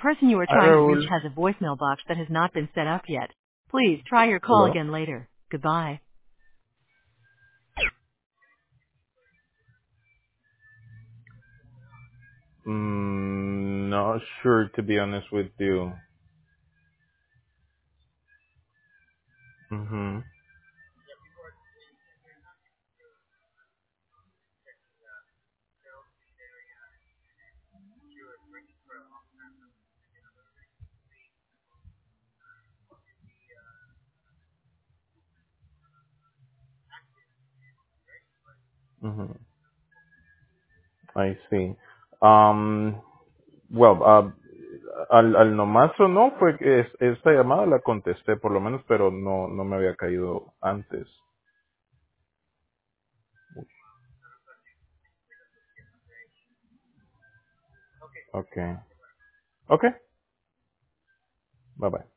person you are Hi, trying to reach Raúl. has a voicemail box that has not been set up yet. Please try your call Hello. again later. Goodbye. Not sure, to be honest with you. Mhm. Mhm. I see. Um, well, al nomás o no fue que esta llamada la contesté por lo menos, pero no me había caído antes. Okay. Okay. Bye bye.